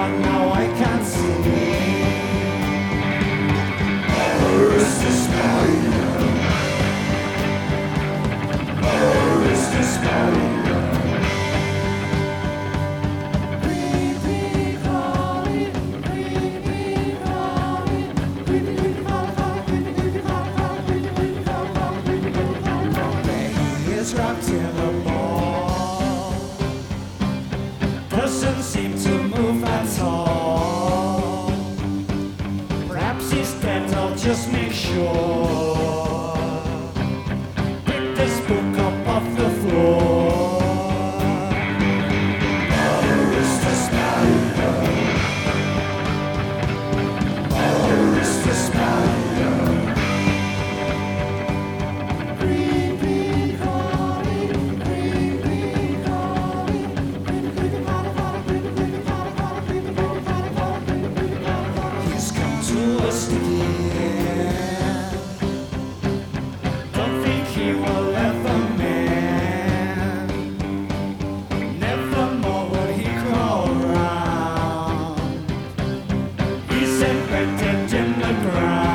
but now I can't see. Where's the spider? Where's the spider? Wrapped in a ball, doesn't seem to move at all. Perhaps he's dead, I'll just make sure. Pick this book up off the floor. Where is the spider? Where is the spider? Don't think he will ever mend. Never more will he crawl around. He's embedded in the ground.